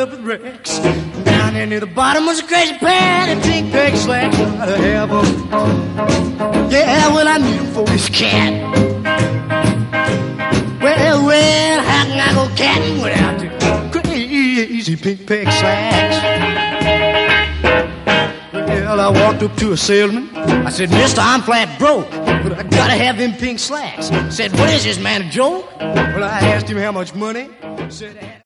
up with Rex. Down there near the bottom was a crazy pair of pink peg slacks. I have 'em. Yeah, well, I need 'em for this cat. Well, how can I go catting without the crazy pink peg slacks? Well, I walked up to a salesman. I said, mister, I'm flat broke, but I gotta have them pink slacks. Said, what is this, man, a joke? Well, I asked him how much money. Said,